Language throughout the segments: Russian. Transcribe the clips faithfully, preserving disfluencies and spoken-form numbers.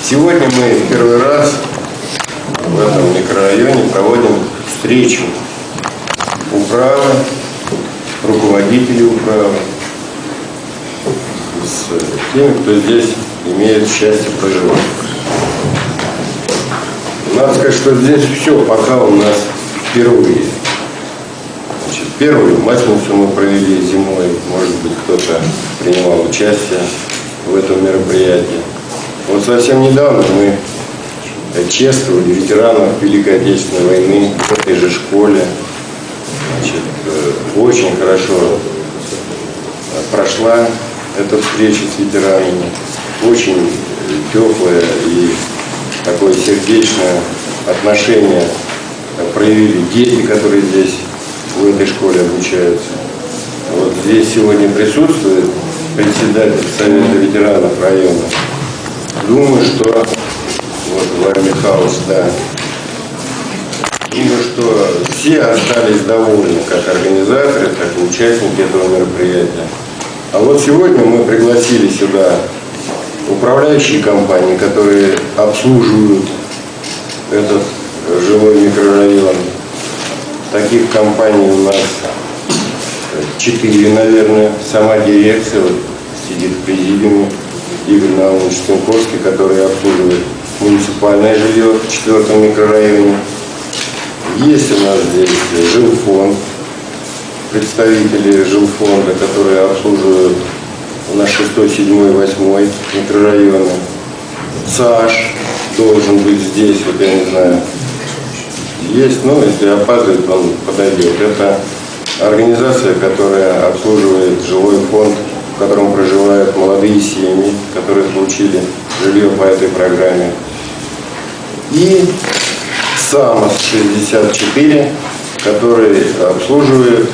Сегодня мы в первый раз в этом микрорайоне проводим встречу управы, руководителей управы с теми, кто здесь имеет счастье проживать. Надо сказать, что здесь все пока у нас впервые. Значит, первую Масленицу мы провели зимой, может быть, кто-то принимал участие в этом мероприятии. Вот совсем недавно мы чествовали ветеранов Великой Отечественной войны в этой же школе. Значит, очень хорошо прошла эта встреча с ветеранами, очень теплое и такое сердечное отношение проявили дети, которые здесь в этой школе обучаются. Вот здесь сегодня присутствует председатель Совета ветеранов района. Думаю, что вот Владимир Михайлович, да, думаю, что все остались довольны, как организаторы, так и участники этого мероприятия. А вот сегодня мы пригласили сюда управляющие компании, которые обслуживают этот жилой микрорайон. Таких компаний у нас четыре, наверное. Сама дирекция, вот сидит в президиуме, Игорь Наумович Стенковский, который обслуживает муниципальное жилье в четвертом микрорайоне. Есть у нас здесь жилфонд, представители жилфонда, которые обслуживают у нас шестой, седьмой, восьмой микрорайоны. САЖ должен быть здесь, вот я не знаю, есть, но если опаздывает, он подойдет. Это организация, которая обслуживает жилой фонд, в котором проживают молодые семьи, которые получили жилье по этой программе. И САМОС шестьдесят четыре, который обслуживает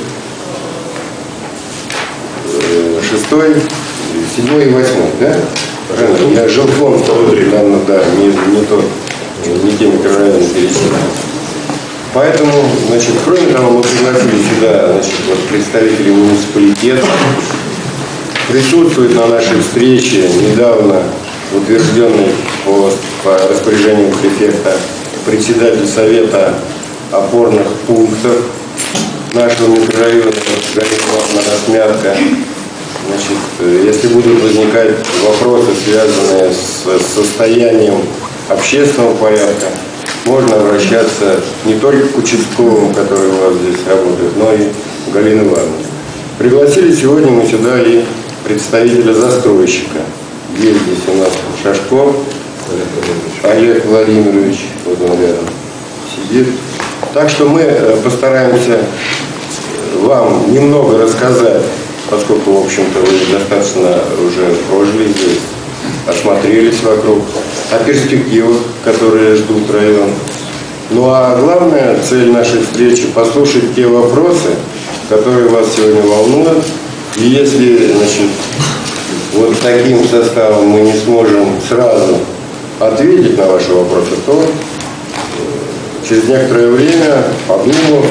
шестой, седьмой и восьмой, да? Я жилфонд, наверное, да, не, не, то, не те микрорайоны перечисляю. Поэтому, значит, кроме того, мы пригласили сюда, значит, вот, представителей муниципалитета. Присутствует на нашей встрече недавно утвержденный по, по распоряжению префекта председатель Совета опорных пунктов нашего микрорайона Галина Размятка. Значит, если будут возникать вопросы, связанные с состоянием общественного порядка, можно обращаться не только к участковым, которые у вас здесь работают, но и к Галине Ивановне. Пригласили сегодня мы сюда и представителя застройщика. Есть здесь у нас Шашков Олег Владимирович, вот он рядом сидит. Так что мы постараемся вам немного рассказать, поскольку, в общем-то, вы достаточно уже прожили здесь, осмотрелись вокруг, о перспективах, которые ждут район. Ну а главная цель нашей встречи – послушать те вопросы, которые вас сегодня волнуют. И если, значит, вот таким составом мы не сможем сразу ответить на ваши вопросы, то через некоторое время, подумав,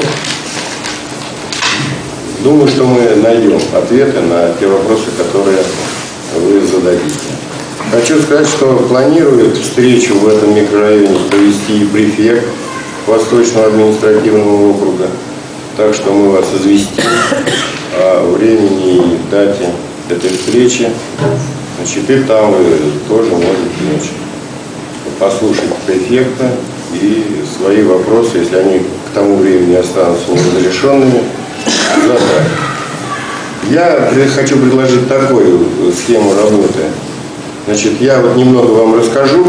думаю, что мы найдем ответы на те вопросы, которые вы зададите. Хочу сказать, что планирует встречу в этом микрорайоне провести и префект Восточного административного округа. Так что мы вас известим о времени и дате этой встречи. Значит, и там вы тоже можете, значит, послушать префекта и свои вопросы, если они к тому времени останутся неразрешенными, задать. Я хочу предложить такую схему работы. Значит, я вот немного вам расскажу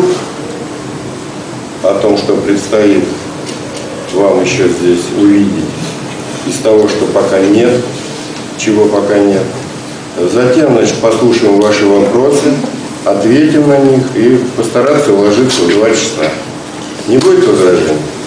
о том, что предстоит вам еще здесь увидеть из того, что пока нет, чего пока нет. Затем, значит, послушаем ваши вопросы, ответим на них и постараемся уложиться в два часа. Не будет возражений?